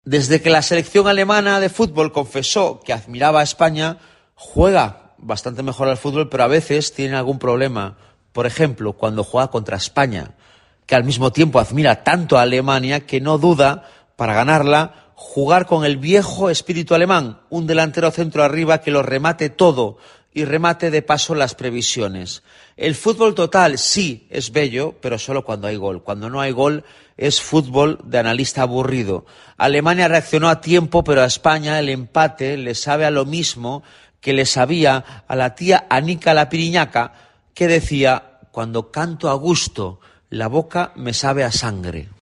Desde que la selección alemana de fútbol confesó que admiraba a España, juega bastante mejor al fútbol, pero a veces tiene algún problema. Por ejemplo, cuando juega contra España, que al mismo tiempo admira tanto a Alemania que no duda, para ganarla, jugar con el viejo espíritu alemán, un delantero centro arriba que lo remate todo y remate de paso las previsiones. El fútbol total sí es bello, pero solo cuando hay gol. Cuando no hay gol es fútbol de analista aburrido. Alemania reaccionó a tiempo, pero a España el empate le sabe a lo mismo que le sabía a la tía Anica la Piriñaca, que decía: cuando canto a gusto, la boca me sabe a sangre.